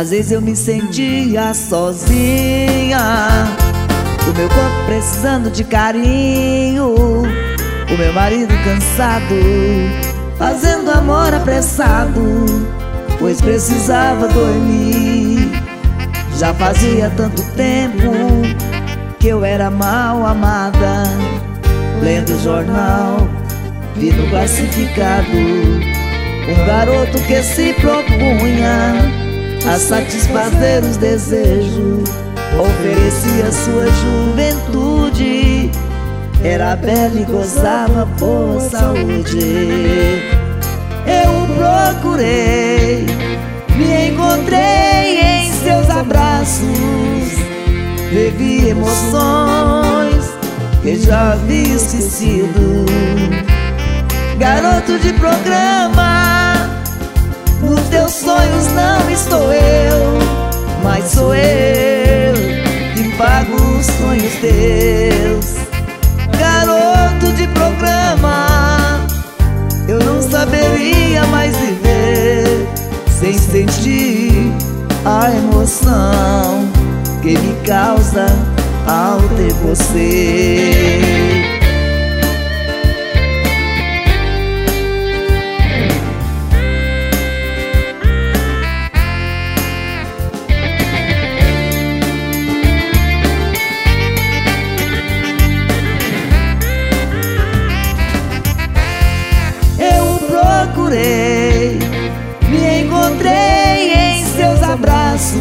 Às vezes eu me sentia sozinha, o meu corpo precisando de carinho, o meu marido cansado, fazendo amor apressado, pois precisava dormir. Já fazia tanto tempo que eu era mal amada. Lendo o jornal, vi no classificado um garoto que se propunha a satisfazer os desejos, oferecia sua juventude, era bela e gozava boa saúde. Eu o procurei, me encontrei em seus abraços, vivi emoções que já havia esquecido. Garoto de programa, nos teus sonhos não estou eu, mas sou eu que pago os sonhos teus. Garoto de programa, eu não saberia mais viver sem sentir a emoção que me causa ao ter você. Me encontrei em seus abraços,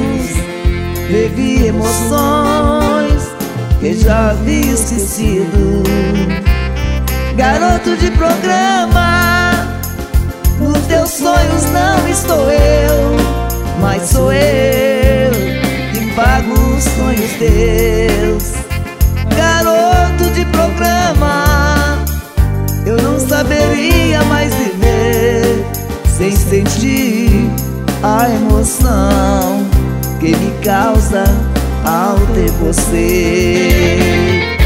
vivi emoções que já havia esquecido. Garoto de programa, nos teus sonhos não estou eu, mas sou eu que pago os sonhos teus. Garoto de programa, eu não saberia mais viver sem sentir a emoção que me causa ao ter você.